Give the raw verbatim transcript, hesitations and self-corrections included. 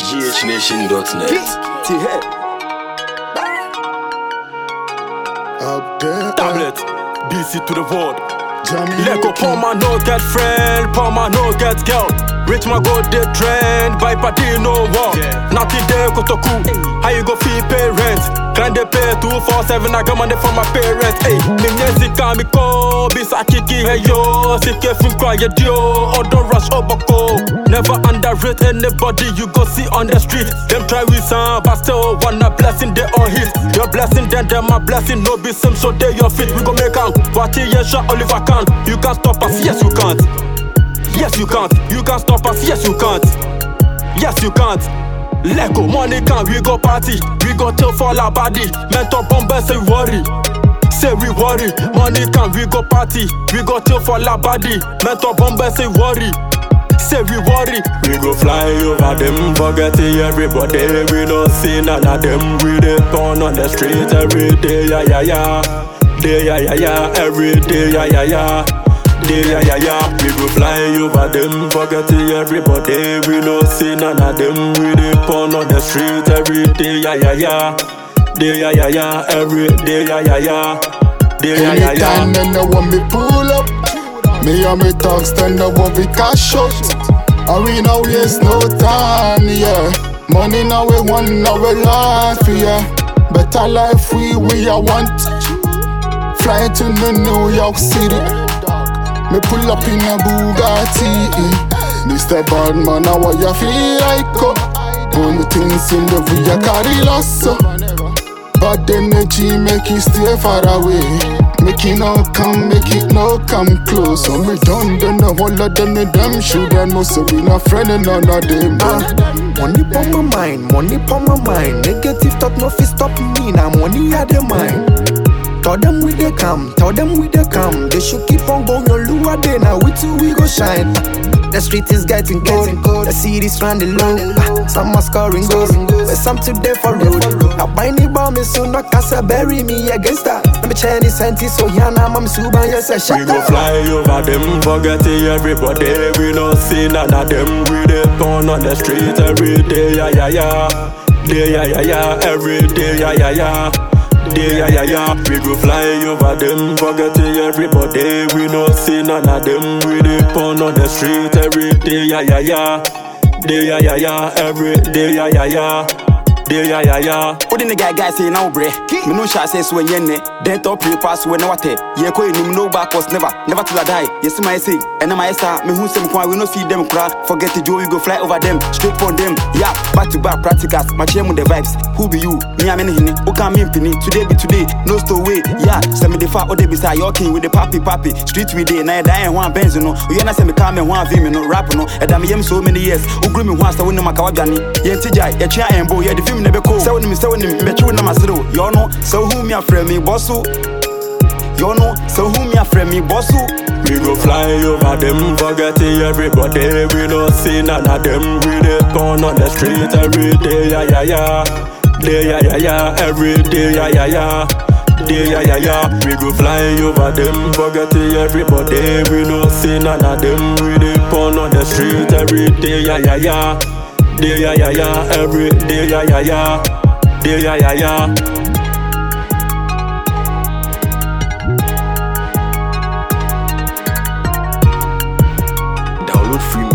G H nation dot net. Out there, Tablet, B C to the board. Jamie Let go, poor man no get friend, poor man no get girl. Rich man go the trend, buy party no war. Nothing there go to cool. How you go fee pay rent? Can they pay two four seven? I got money from my parents. Hey, me nyesi kami ko, bisa kiki hey yo. Sike fin quiet yo, odo rush oboko. Never underrate anybody you go see on the street. Them try with some, but still want a blessing they all hit. Your blessing then them my blessing no be same so they your feet. We go make am. What you shot Oliver can. You can't stop us, yes you can't. Yes you can't, you can't stop us, yes you can't. Yes you can't. Let go, money can, we go party. We go till for our body. Mentor bomber say worry. Say we worry. Money can, we go party. We go till for our body. Mentor bomber say worry. Say we worry. We go fly over them, forgetting everybody. We don't see none of them. We dey turn on the street every day, yeah yeah yeah. Day yeah yeah yeah, every day yeah yeah yeah. Day, yeah, yeah, yeah. We go fly over them, forgetting everybody. We no see none of them. We dey porn on the street every day, yeah, yeah, yeah. Day, yeah, yeah, yeah. Every day, yeah, yeah, yeah. Day, yeah, yeah, yeah. anytime then they want me pull up. Me and me thugs then they want me cash out. And we now waste no time, yeah. Money now we want, now we life, yeah. Better life we, we a want. Fly to the New York City. Me pull up in a Bugatti. Mister Badman, now what you feel like? Oh, only things in the way you carry loss. Bad energy make you stay far away. Make it no come, make it no come close. So we done, then the whole of them, them should and know. So we not friend and none of them. Money pon my mind, money pon my mind. Negative thought no fit stop me. Now money at the mind. Tell them we dey come, tell them we dey come. They should keep on going, your lure day now we too we go shine. The street is getting cold, the city's running low. Some are scoring goals, but some today for road. I buy me bomb me soon, not cause bury me against that. I'm a Chinese scientist, so yeah, now I'm suba, yes, I shut We go fly over them, forgetting everybody. We no see none of them. We dey turn on the street every day, yeah, yeah, yeah. Day, yeah, yeah, yeah. Every day, yeah, yeah, yeah. Day, yeah, yeah, yeah. We go fly over them, forgetting everybody. We no see none of them. We dey porn on the street every day, yeah, yeah, yeah. Day, yeah, yeah, yeah. Every day, yeah, yeah, yeah. Day, yeah, yeah, yeah. What the guy guy say now, bre? Me no shall say so yenne. Then top pre pass when what te. Ye ko ni no back was never, never till I die. Yes, my say. And my star, me who some we no see them cry. Forget the joy, we go fly over them, straight for them. Yeah, back to back practicals. My chair with the vibes. Who be you? Me am in hini. Who can me pini? Today be today. No store way. Yeah, send me the far or they beside your king with the papi papi. Street we day. Now die and one benz no. You na say me come and one vim no rap no. And I'm yem so many years. Who grew me once I win no makawagani. Ye tijai, ye chia and bo ye the film never cool. So when me say when me bet you na masiro. You know, so who me a friend me bossu. You know, so who me a friend me bossu. We go fly over them, forgetting everybody. We don't see none of them. We dey turn on the street every day, yeah, yeah, yeah. Day, yeah, yeah, yeah. Every day, yeah, yeah, yeah. Day, yeah, yeah, yeah. We go fly over them, forgetting everybody. We don't see none of them. We dey turn on the street every day, yeah, yeah, yeah. Day, yeah, yeah, yeah. Every day, yeah, yeah, yeah. Day, yeah, yeah, yeah. Download free